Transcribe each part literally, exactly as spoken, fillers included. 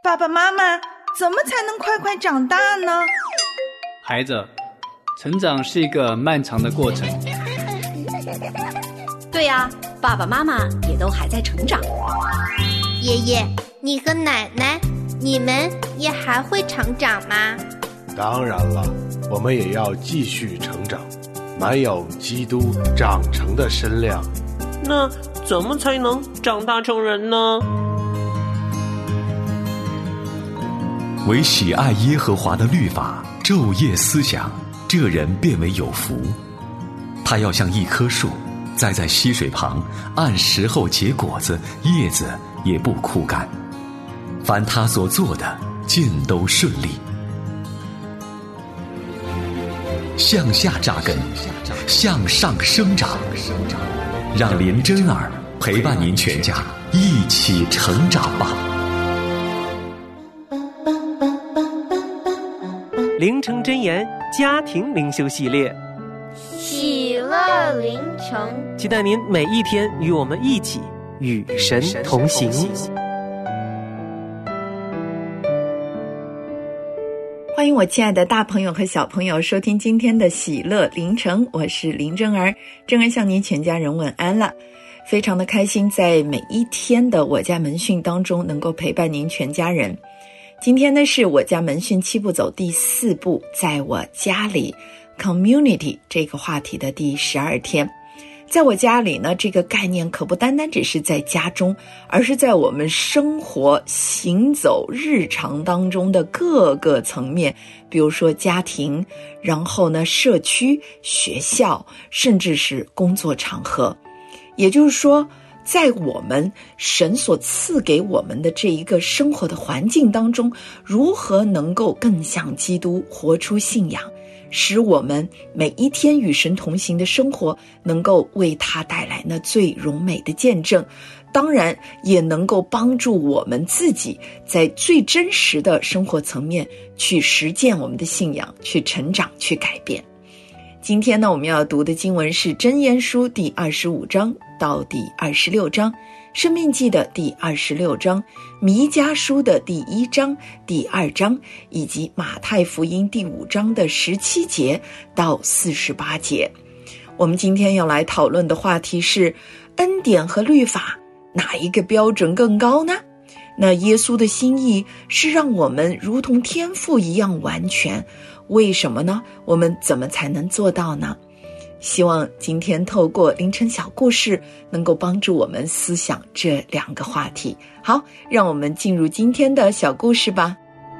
爸爸妈妈，怎么才能快快长大呢？ 孩子，成长是一个漫长的过程。 对呀，爸爸妈妈也都还在成长。 爷爷，你和奶奶，你们也还会成长吗？ 当然了，我们也要继续成长，满有基督长成的身量。 那怎么才能长大成人呢？ 唯喜爱耶和华的律法，昼夜思想，这人便为有福。他要像一棵树，栽在溪水旁，按时候结果子，叶子也不枯干。凡他所做的，尽都顺利。向下扎根，向上生长，让林真儿陪伴您全家一起成长吧。 灵城真言家庭灵修系列， 喜乐灵城， 期待您每一天与我们一起与神同行。 欢迎我亲爱的大朋友和小朋友收听今天的喜乐灵城，我是林真儿，真儿向您全家人问安了。非常的开心在每一天的我家门训当中能够陪伴您全家人。今天呢是我家门训七步走第四步，在我家里 community 这个话题的第十二天。在我家里呢，这个概念可不单单只是在家中，而是在我们生活行走日常当中的各个层面，比如说家庭，然后呢社区、学校，甚至是工作场合。也就是说，在我们神所赐给我们的这一个生活的环境当中，如何能够更像基督，活出信仰，使我们每一天与神同行的生活能够为他带来那最荣美的见证，当然也能够帮助我们自己在最真实的生活层面去实践我们的信仰，去成长，去改变。今天呢，我们要读的经文是箴言书第二十五章到第二十六章，申命记的第二十六章，弥迦书的第一章、第二章，以及马太福音第五章的十七节到四十八节。我们今天要来讨论的话题是恩典和律法，哪一个标准更高呢？那耶稣的心意是让我们如同天父一样完全，为什么呢？我们怎么才能做到呢？希望今天透过凌晨小故事能够帮助我们思想这两个话题。好，让我们进入今天的小故事吧。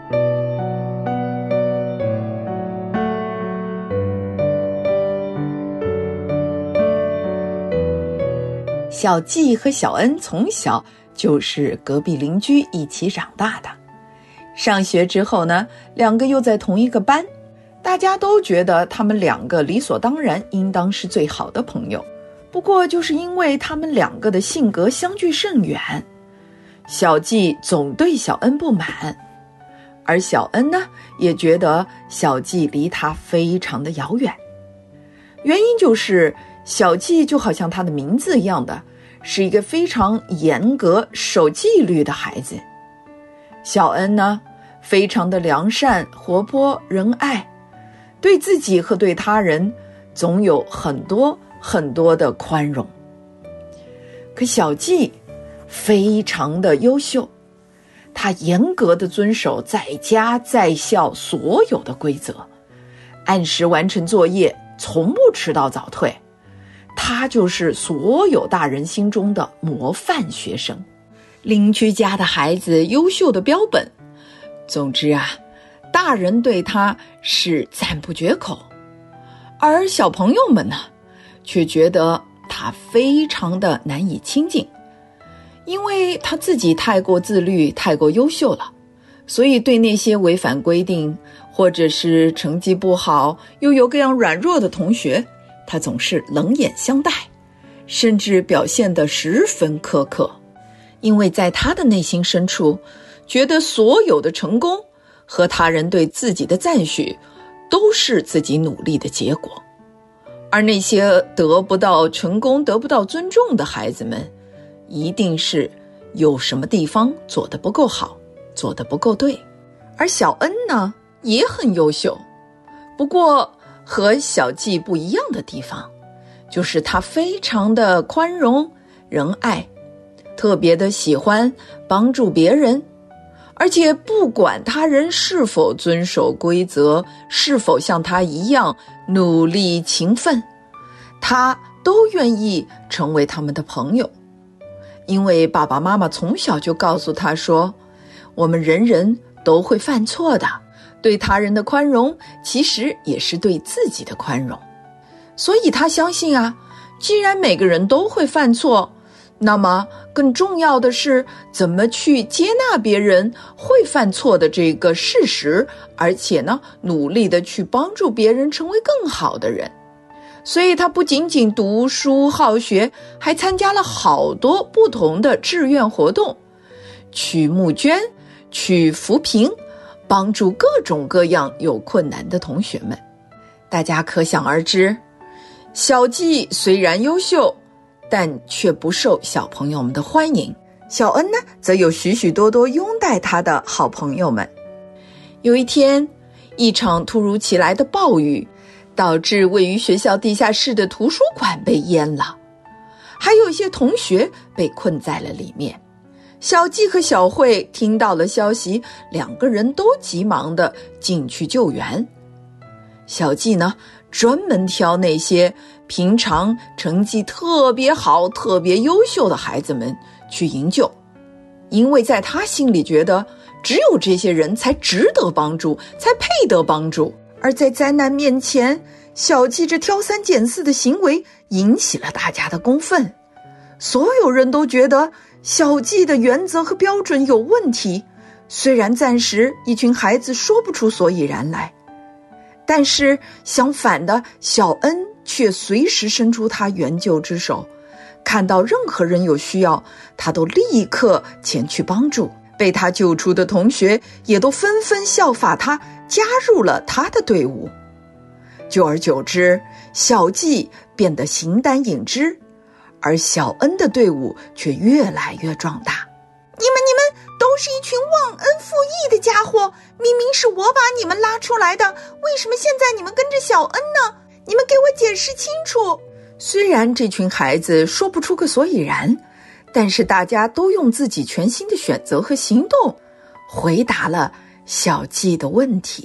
小季和小恩从小就是隔壁邻居一起长大的，上学之后呢，两个又在同一个班，大家都觉得他们两个理所当然应当是最好的朋友。不过就是因为他们两个的性格相距甚远，小季总对小恩不满，而小恩呢也觉得小季离他非常的遥远。原因就是小季就好像他的名字一样的，是一个非常严格守纪律的孩子。小恩呢非常的良善、活泼、仁爱，对自己和对他人总有很多很多的宽容。可小季非常的优秀，他严格的遵守在家在校所有的规则，按时完成作业，从不迟到早退。他就是所有大人心中的模范学生，邻居家的孩子优秀的标本。总之啊，大人对他是赞不绝口，而小朋友们呢，却觉得他非常的难以亲近，因为他自己太过自律，太过优秀了，所以对那些违反规定或者是成绩不好又有各样软弱的同学，他总是冷眼相待，甚至表现得十分苛刻。因为在他的内心深处，觉得所有的成功和他人对自己的赞许都是自己努力的结果，而那些得不到成功、得不到尊重的孩子们，一定是有什么地方做得不够好， 做得不够对。而小恩呢，也很优秀，不过和小纪不一样的地方，就是他非常的宽容仁爱，特别的喜欢帮助别人，而且不管他人是否遵守规则，是否像他一样努力勤奋，他都愿意成为他们的朋友。因为爸爸妈妈从小就告诉他说，我们人人都会犯错的，对他人的宽容其实也是对自己的宽容。所以他相信啊，既然每个人都会犯错，那么更重要的是怎么去接纳别人会犯错的这个事实，而且呢，努力的去帮助别人成为更好的人。所以他不仅仅读书好学，还参加了好多不同的志愿活动，去募捐，去扶贫，帮助各种各样有困难的同学们。大家可想而知，小纪虽然优秀，但却不受小朋友们的欢迎。小恩呢，则有许许多多拥戴他的好朋友们。有一天，一场突如其来的暴雨导致位于学校地下室的图书馆被淹了，还有一些同学被困在了里面。小纪和小慧听到了消息，两个人都急忙地进去救援。小纪呢，专门挑那些平常成绩特别好、特别优秀的孩子们去营救，因为在他心里觉得，只有这些人才值得帮助，才配得帮助。而在灾难面前，小纪这挑三拣四的行为引起了大家的公愤。所有人都觉得小纪的原则和标准有问题，虽然暂时一群孩子说不出所以然来，但是相反的，小恩却随时伸出他援救之手，看到任何人有需要，他都立刻前去帮助。被他救出的同学也都纷纷效法他，加入了他的队伍。久而久之，小纪变得形单影只，而小恩的队伍却越来越壮大。 你们你们都是一群忘恩负义的家伙，明明是我把你们拉出来的，为什么现在你们跟着小恩呢？你们给我解释清楚。 虽然这群孩子说不出个所以然，但是大家都用自己全新的选择和行动回答了小纪的问题。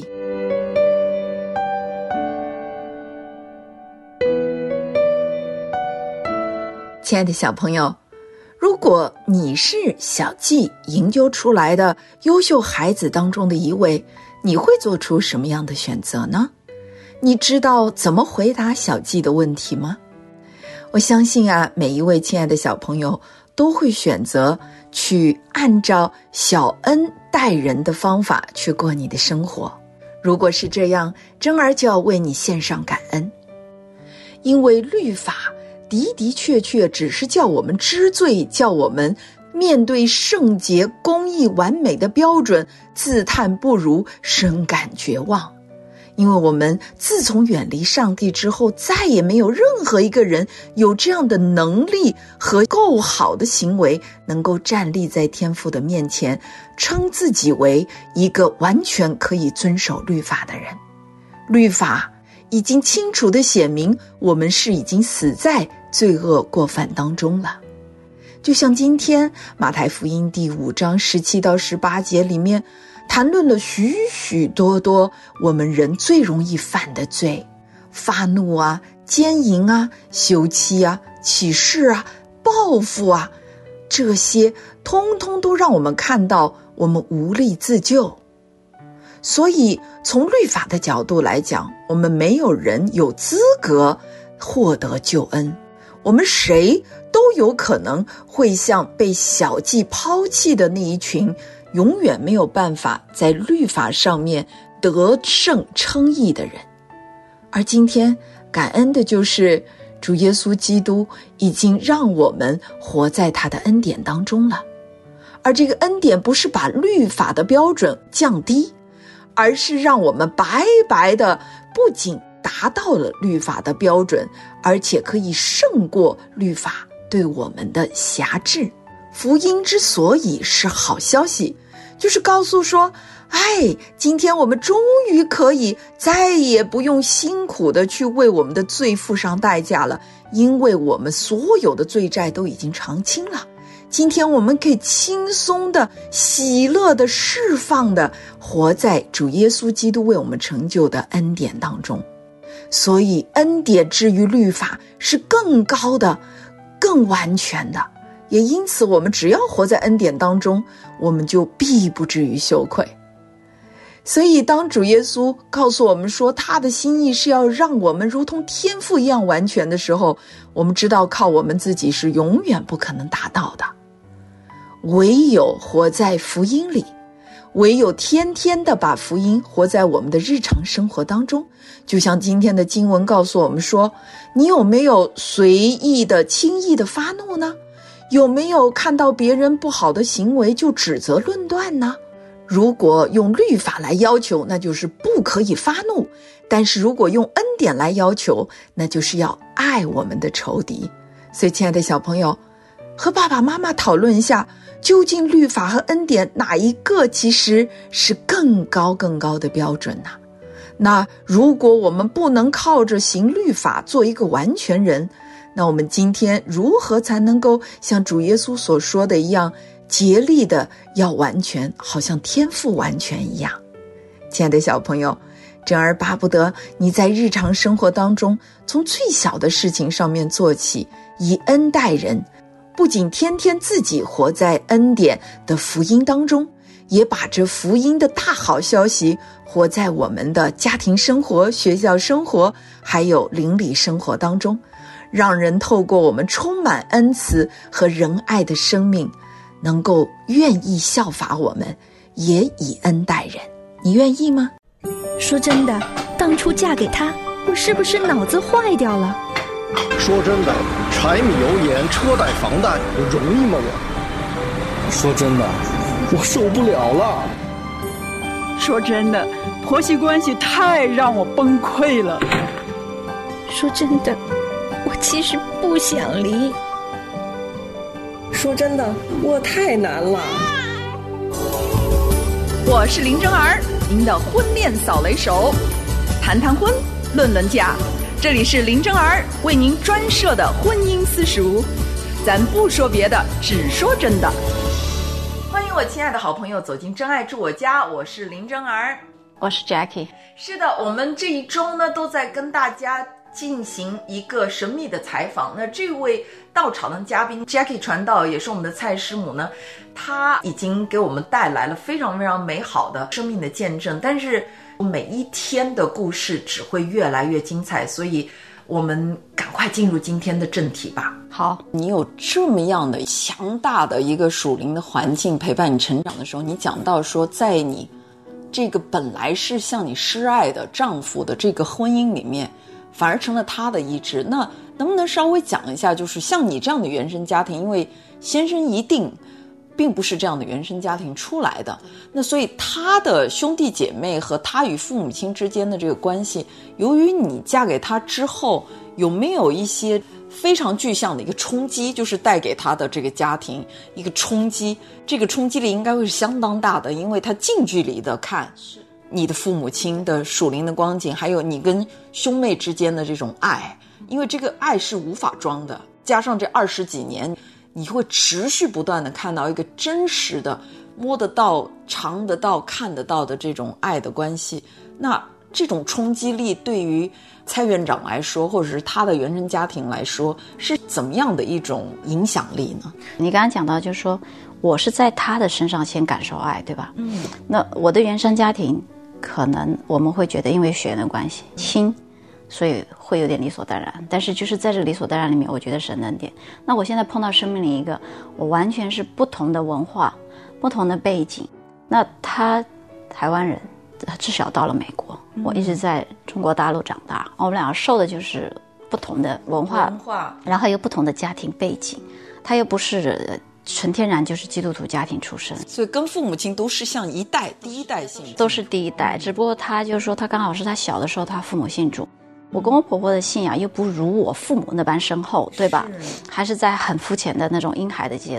亲爱的小朋友，如果你是小纪营救出来的优秀孩子当中的一位，你会做出什么样的选择呢？你知道怎么回答小纪的问题吗？我相信啊，每一位亲爱的小朋友都会选择去按照小恩待人的方法去过你的生活。如果是这样，珍儿就要为你献上感恩。因为律法的的确确只是叫我们知罪，叫我们面对圣洁、公义、完美的标准自叹不如，深感绝望。因为我们自从远离上帝之后，再也没有任何一个人有这样的能力和够好的行为，能够站立在天父的面前，称自己为一个完全可以遵守律法的人。律法已经清楚地写明，我们是已经死在罪恶过犯当中了。就像今天马太福音第五章十七到十八节里面谈论了许许多多我们人最容易犯的罪，发怒啊、奸淫啊、休妻啊、起誓啊、报复啊，这些通通都让我们看到我们无力自救。所以从律法的角度来讲，我们没有人有资格获得救恩，我们谁都有可能会像被小纪抛弃的那一群永远没有办法在律法上面得胜称义的人。而今天感恩的就是主耶稣基督已经让我们活在他的恩典当中了。而这个恩典不是把律法的标准降低，而是让我们白白的不仅达到了律法的标准，而且可以胜过律法对我们的辖制。福音之所以是好消息， 就是告诉说，哎，今天我们终于可以再也不用辛苦的去为我们的罪付上代价了，因为我们所有的罪债都已经偿清了。今天我们可以轻松的、喜乐的、释放的活在主耶稣基督为我们成就的恩典当中。所以恩典之于律法是更高的、更完全的，也因此我们只要活在恩典当中，我们就必不至于羞愧。所以当主耶稣告诉我们说他的心意是要让我们如同天父一样完全的时候，我们知道靠我们自己是永远不可能达到的。唯有活在福音里，唯有天天的把福音活在我们的日常生活当中，就像今天的经文告诉我们说，你有没有随意的轻易的发怒呢？有没有看到别人不好的行为就指责论断呢？如果用律法来要求，那就是不可以发怒，但是如果用恩典来要求，那就是要爱我们的仇敌。所以亲爱的小朋友，和爸爸妈妈讨论一下，究竟律法和恩典哪一个其实是更高更高的标准呢？那如果我们不能靠着行律法做一个完全人，那我们今天如何才能够像主耶稣所说的一样，竭力的要完全，好像天父完全一样？亲爱的小朋友，真儿巴不得你在日常生活当中，从最小的事情上面做起，以恩待人，不仅天天自己活在恩典的福音当中，也把这福音的大好消息活在我们的家庭生活、学校生活，还有邻里生活当中，让人透过我们充满恩慈和仁爱的生命，能够愿意效法我们，也以恩待人。你愿意吗？ 说真的，当初嫁给他，我是不是脑子坏掉了？ 说真的，柴米油盐车贷房贷容易吗我？说真的，我受不了了。 说真的，婆媳关系太让我崩溃了。 说真的，我其实不想离。 说真的，我太难了。 我是林真儿，您的婚恋扫雷手，谈谈婚，论论嫁，这里是林真儿为您专设的婚姻私塾，咱不说别的，只说真的。 欢迎我亲爱的好朋友走进真爱住我家，我是林真儿， 我是 Jackie。 是的，我们这一周呢都在跟大家进行一个神秘的采访。那这位到场的嘉宾 Jackie 传道，也是我们的蔡师母呢，她已经给我们带来了非常非常美好的生命的见证，但是每一天的故事只会越来越精彩，所以我们赶快进入今天的正题吧。 好，你有这么样的强大的一个属灵的环境陪伴你成长的时候，你讲到说在你这个本来是向你示爱的丈夫的这个婚姻里面，反而成了他的意志。那能不能稍微讲一下，就是像你这样的原生家庭，因为先生一定并不是这样的原生家庭出来的，那所以他的兄弟姐妹和他与父母亲之间的这个关系，由于你嫁给他之后，有没有一些非常具象的一个冲击，就是带给他的这个家庭一个冲击？这个冲击力应该会是相当大的，因为他近距离的看你的父母亲的属灵的光景，还有你跟兄妹之间的这种爱，因为这个爱是无法装的，加上这二十几年，你会持续不断的看到一个真实的摸得到、尝得到、看得到的这种爱的关系。那这种冲击力对于蔡院长来说，或者是他的原生家庭来说，是怎么样的一种影响力呢？ 你刚刚讲到就是说我是在他的身上先感受爱，对吧？嗯，那我的原生家庭可能我们会觉得因为血缘的关系亲，所以会有点理所当然，但是就是在这个理所当然里面，我觉得是恩典。那我现在碰到生命里一个我完全是不同的文化、不同的背景，那他台湾人，他至少到了美国，嗯、我一直在中国大陆长大，我们俩受的就是不同的文化， 文化然后又不同的家庭背景，他又不是纯天然就是基督徒家庭出身， 所以跟父母亲都是像一代第一代信主， 都是第一代，只不过他就是说他刚好是他小的时候他父母信主，我跟我婆婆的信仰又不如我父母那般深厚，对吧？还是在很肤浅的那种婴孩的阶段。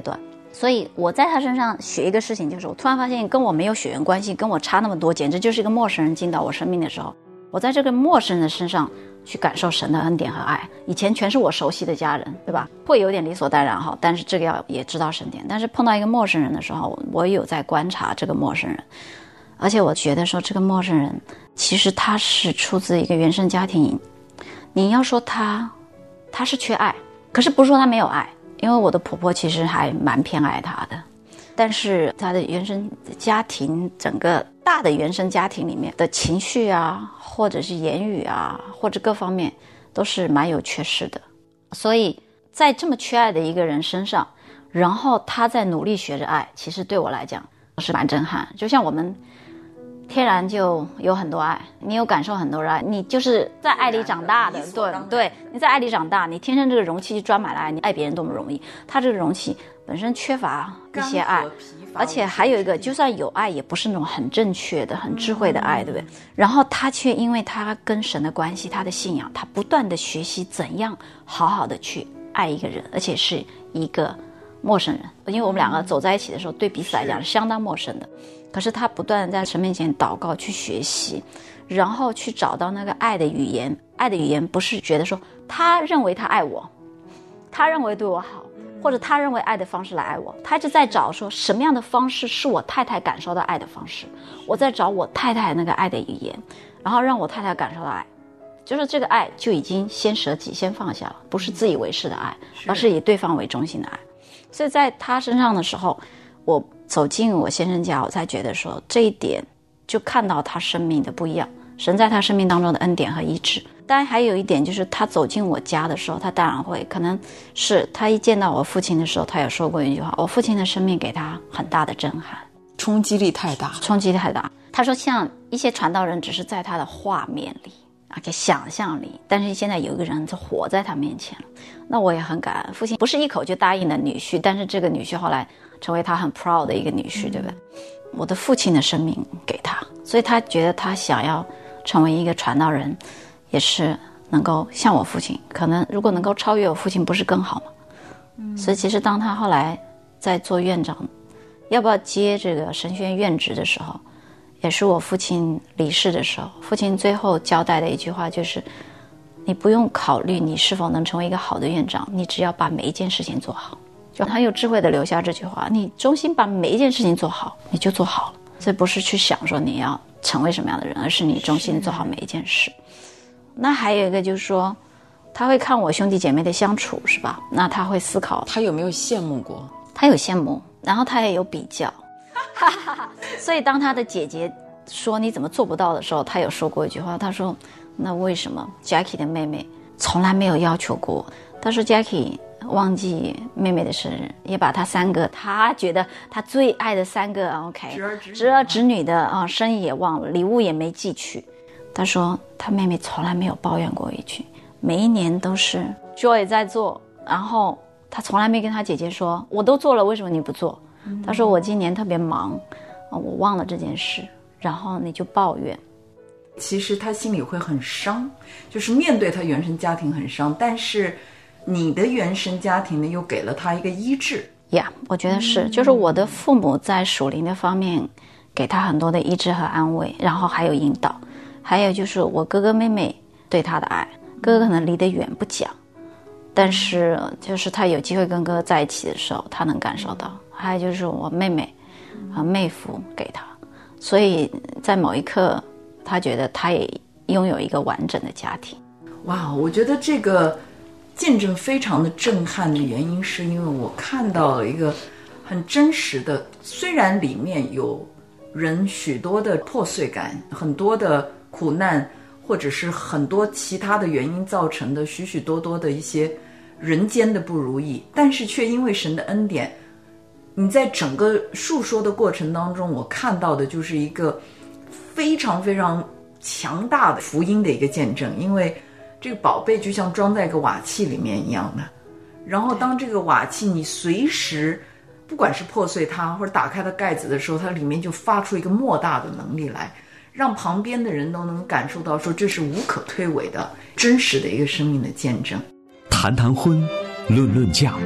所以我在他身上学一个事情，就是我突然发现跟我没有血缘关系，跟我差那么多，简直就是一个陌生人进到我生命的时候，我在这个陌生人的身上去感受神的恩典和爱。以前全是我熟悉的家人，对吧？会有点理所当然哈，但是这个要也知道神点。但是碰到一个陌生人的时候，我有在观察这个陌生人，而且我觉得说这个陌生人其实他是出自一个原生家庭。你要说他他是缺爱，可是不是说他没有爱，因为我的婆婆其实还蛮偏爱他的，但是他的原生家庭，整个大的原生家庭里面的情绪啊，或者是言语啊，或者各方面都是蛮有缺失的。所以在这么缺爱的一个人身上，然后他在努力学着爱，其实对我来讲是蛮震撼。就像我们天然就有很多爱，你有感受很多爱，你就是在爱里长大的，对对，你在爱里长大，你天生这个容器就装满了爱，你爱别人多么容易。他这个容器本身缺乏一些爱，而且还有一个，就算有爱，也不是那种很正确的、很智慧的爱，对不对？然后他却因为他跟神的关系，他的信仰，他不断的学习怎样好好的去爱一个人，而且是一个陌生人。因为我们两个走在一起的时候，对彼此来讲是相当陌生的。可是他不断的在神面前祷告，去学习，然后去找到那个爱的语言。爱的语言不是觉得说他认为他爱我，他认为对我好，或者他认为爱的方式来爱我，他一直在找说什么样的方式是我太太感受到爱的方式，我在找我太太那个爱的语言，然后让我太太感受到爱，就是这个爱就已经先舍己先放下了，不是自以为是的爱，而是以对方为中心的爱。所以在他身上的时候，我走进我先生家，我才觉得说这一点就看到他生命的不一样，神在他生命当中的恩典和医治。当然还有一点就是他走进我家的时候，他当然会可能是他一见到我父亲的时候，他有说过一句话，我父亲的生命给他很大的震撼， 冲击力太大， 冲击力太大。他说像一些传道人只是在他的画面里啊，给想象力，但是现在有一个人就活在他面前了。那我也很感恩，父亲不是一口就答应了女婿，但是这个女婿后来成为他很 proud 的一个女婿，对不对？我的父亲的生命给他，所以他觉得他想要成为一个传道人，也是能够像我父亲，可能如果能够超越我父亲不是更好吗？嗯，所以其实当他后来在做院长，要不要接这个神学院院职的时候，也是我父亲离世的时候，父亲最后交代的一句话就是，你不用考虑你是否能成为一个好的院长，你只要把每一件事情做好。就很有智慧的留下这句话，你衷心把每一件事情做好，你就做好了。这不是去想说你要成为什么样的人，而是你衷心做好每一件事。那还有一个就是说，他会看我兄弟姐妹的相处，是吧？那他会思考， 他有没有羡慕过？ 他有羡慕，然后他也有比较。所以当他的姐姐说你怎么做不到的时候，他有说过一句话，他说那为什么 Jackie 的妹妹从来没有要求过？他说 Jackie 忘记妹妹的生日，也把他三个他觉得他最爱的三个 OK 侄儿侄女侄儿侄女的啊生日也忘了，礼物也没寄去。他说他妹妹从来没有抱怨过一句，每一年都是 Joy 在做，然后他从来没跟他姐姐说我都做了为什么你不做。嗯，他说我今年特别忙，我忘了这件事，然后你就抱怨。 其实他心里会很伤，就是面对他原生家庭很伤，但是你的原生家庭呢又给了他一个医治呀、yeah, 我觉得是、嗯、就是我的父母在属灵的方面给他很多的医治和安慰，然后还有引导，还有就是我哥哥妹妹对他的爱，哥哥可能离得远不讲，但是就是他有机会跟哥哥在一起的时候他能感受到，还有就是我妹妹啊妹夫给他，所以在某一刻他觉得他也拥有一个完整的家庭。 哇，我觉得这个见证非常的震撼的原因是因为我看到了一个很真实的，虽然里面有人许多的破碎感，很多的苦难，或者是很多其他的原因造成的许许多多的一些人间的不如意，但是却因为神的恩典，你在整个述说的过程当中，我看到的就是一个非常非常强大的福音的一个见证。因为这个宝贝就像装在一个瓦器里面一样的，然后当这个瓦器你随时不管是破碎它或者打开它盖子的时候，它里面就发出一个莫大的能力来，让旁边的人都能感受到说这是无可推诿的真实的一个生命的见证。 谈谈婚，论论嫁，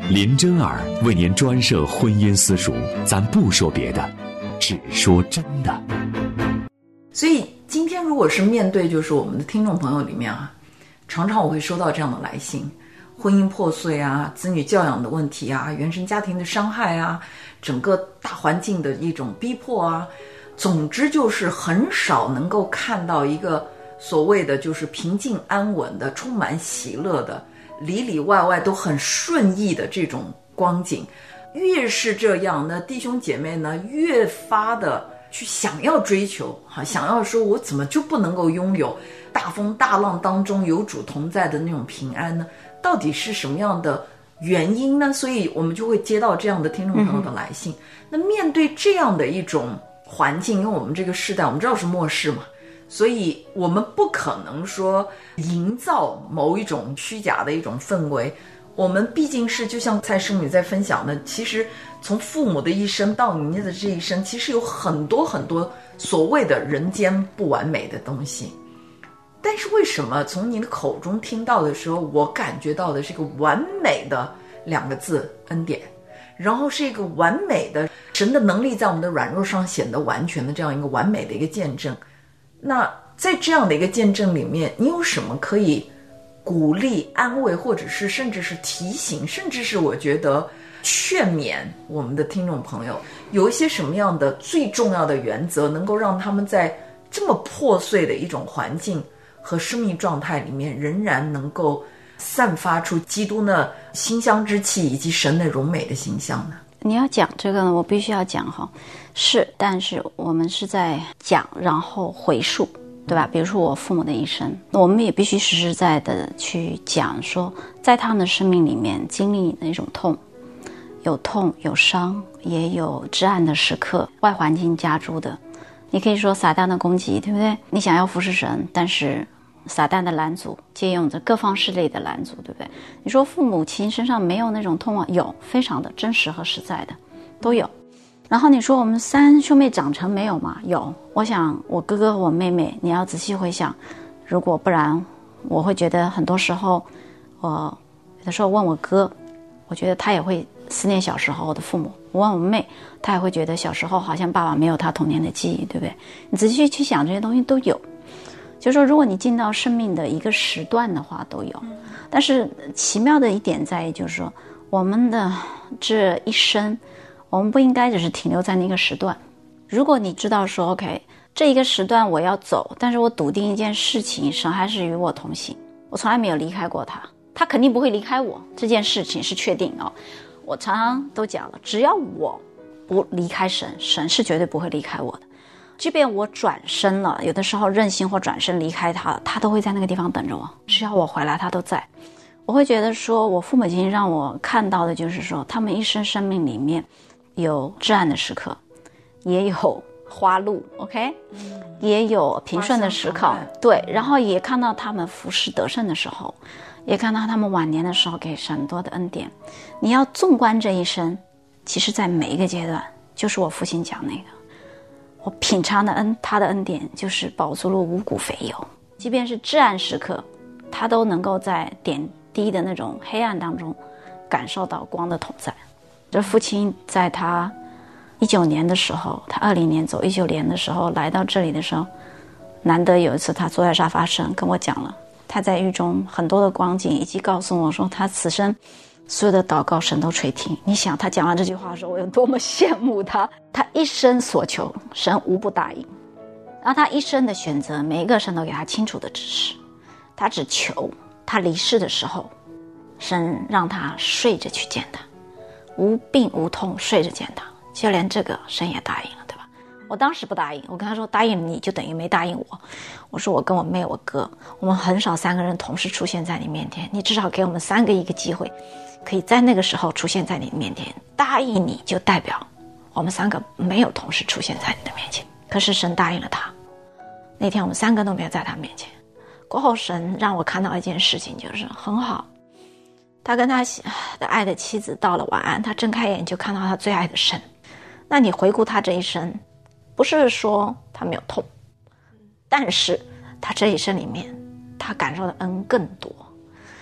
林真儿为您专设婚姻私塾，咱不说别的，只说真的。 所以今天如果是面对就是我们的听众朋友里面啊，常常我会收到这样的来信，婚姻破碎啊，子女教养的问题啊，原生家庭的伤害啊，整个大环境的一种逼迫啊，总之就是很少能够看到一个所谓的就是平静安稳的充满喜乐的里里外外都很顺意的这种光景。越是这样呢，弟兄姐妹呢越发的去想要追求，想要说我怎么就不能够拥有大风大浪当中有主同在的那种平安呢？到底是什么样的原因呢？所以我们就会接到这样的听众朋友的来信、嗯、那面对这样的一种环境，因为我们这个时代我们知道是末世嘛，所以我们不可能说营造某一种虚假的一种氛围。我们毕竟是就像蔡师母在分享的，其实从父母的一生到你的这一生，其实有很多很多所谓的人间不完美的东西。但是为什么从你的口中听到的时候，我感觉到的是一个完美的两个字，恩典，然后是一个完美的神的能力在我们的软弱上显得完全的这样一个完美的一个见证。那在这样的一个见证里面，你有什么可以鼓励安慰，或者是甚至是提醒，甚至是我觉得劝勉我们的听众朋友，有一些什么样的最重要的原则，能够让他们在这么破碎的一种环境和生命状态里面，仍然能够散发出基督的馨香之气以及神的荣美的形象呢？ 你要讲这个呢，我必须要讲哈，是，但是我们是在讲，然后回溯，对吧？比如说我父母的一生，我们也必须实实在在的去讲说，在他们的生命里面经历那种痛，有痛有伤，也有至暗的时刻，外环境加诸的。你可以说撒旦的攻击，对不对？你想要服侍神，但是撒旦的拦阻，借用着各方势力的拦阻，对不对？你说父母亲身上没有那种痛吗？有，非常的真实和实在的都有。然后你说我们三兄妹长成没有吗？有。我想我哥哥和我妹妹，你要仔细回想，如果不然我会觉得很多时候我有的时候问我哥，我觉得他也会思念小时候的父母。我问我妹，她也会觉得小时候好像爸爸没有他童年的记忆，对不对？你仔细去想，这些东西都有。就是说如果你进到生命的一个时段的话都有。但是奇妙的一点在于，就是说我们的这一生，我们不应该只是停留在那个时段。如果你知道说 OK 这一个时段我要走，但是我笃定一件事情，神还是与我同行，我从来没有离开过他，他肯定不会离开我，这件事情是确定哦。我常常都讲了，只要我不离开神，神是绝对不会离开我的。即便我转身了，有的时候任性或转身离开他，他都会在那个地方等着我，只要我回来他都在。我会觉得说我父母亲让我看到的就是说，他们一生生命里面有至暗的时刻，也有花路 OK、嗯、也有平顺的时刻，对，然后也看到他们服侍得胜的时候，也看到他们晚年的时候给很多的恩典。你要纵观这一生，其实在每一个阶段，就是我父亲讲那个，我品尝的恩，他的恩典就是饱足了五谷肥油。即便是至暗时刻，他都能够在点滴的那种黑暗当中感受到光的同在。这父亲在他一九年的时候，他二零年走，一九年的时候来到这里的时候，难得有一次他坐在沙发上跟我讲了他在狱中很多的光景，以及告诉我说他此生所有的祷告神都垂听。你想他讲完这句话的时候，我有多么羡慕他，他一生所求神无不答应，然后他一生的选择每一个神都给他清楚的指示。他只求他离世的时候，神让他睡着去见他，无病无痛睡着见他，就连这个神也答应了，对吧？我当时不答应，我跟他说答应你就等于没答应我。我说我跟我妹我哥，我们很少三个人同时出现在你面前，你至少给我们三个一个机会，可以在那个时候出现在你面前。答应你就代表我们三个没有同时出现在你的面前，可是神答应了他。那天我们三个都没有在他面前。过后神让我看到一件事情，就是很好，他跟他的爱的妻子道了晚安，他睁开眼就看到他最爱的神。那你回顾他这一生，不是说他没有痛，但是他这一生里面他感受的恩更多，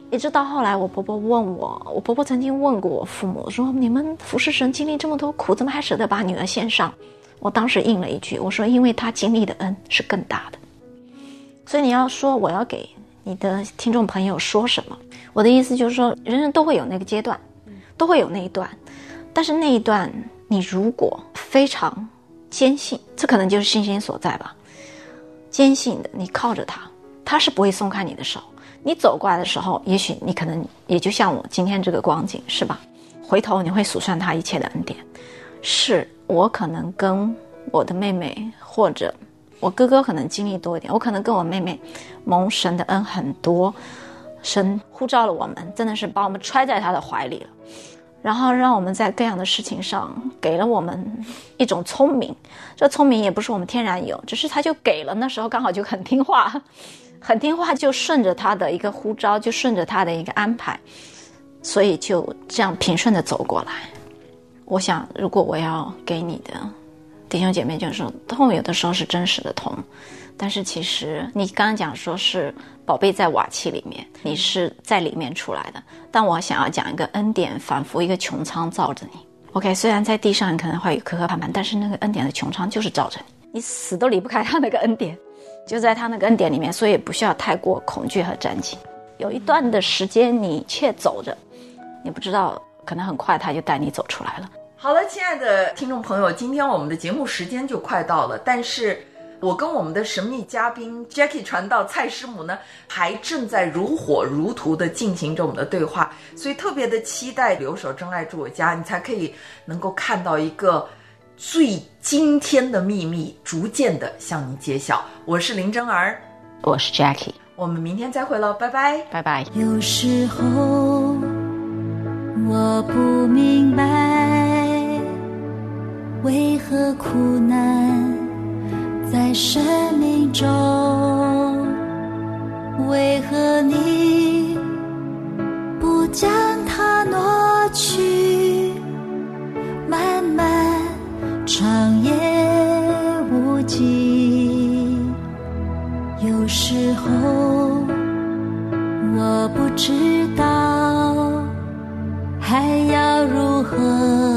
一直到后来我婆婆问我，我婆婆曾经问过我父母说，你们服侍神经历这么多苦，怎么还舍得把女儿献上？我当时应了一句，我说因为她经历的恩是更大的。所以你要说我要给你的听众朋友说什么，我的意思就是说，人人都会有那个阶段，都会有那一段，但是那一段你如果非常坚信，这可能就是信心所在吧，坚信的你靠着他，他是不会松开你的手。你走过来的时候，也许你可能也就像我今天这个光景，是吧？回头你会数算他一切的恩典。是我可能跟我的妹妹，或者我哥哥可能经历多一点，我可能跟我妹妹蒙神的恩很多，神呼召了我们，真的是把我们揣在他的怀里了，然后让我们在各样的事情上给了我们一种聪明。这聪明也不是我们天然有，只是他就给了，那时候刚好就很听话，很听话，就顺着他的一个呼召，就顺着他的一个安排，所以就这样平顺的走过来。我想如果我要给你的弟兄姐妹，就是说痛有的时候是真实的痛，但是其实你刚刚讲说是宝贝在瓦器里面，你是在里面出来的，但我想要讲一个恩典仿佛一个穹苍罩着你。 OK， 虽然在地上你可能会有磕磕绊绊，但是那个恩典的穹苍就是罩着你，你死都离不开他那个恩典，就在他那个恩典里面，所以不需要太过恐惧和战兢。有一段的时间你却走着，你不知道可能很快他就带你走出来了。 好了，亲爱的听众朋友，今天我们的节目时间就快到了，但是我跟我们的神秘嘉宾 Jackie 传道蔡师母呢，还正在如火如荼的进行着我们的对话，所以特别的期待留守真爱住我家，你才可以能够看到一个最惊天的秘密逐渐的向你揭晓。我是林真儿， 我是 Jackie， 我们明天再会了，拜拜， 拜拜。 有时候我不明白，为何苦难在生命中，为何你不将它挪去，漫漫长夜无际。有时候我不知道还要如何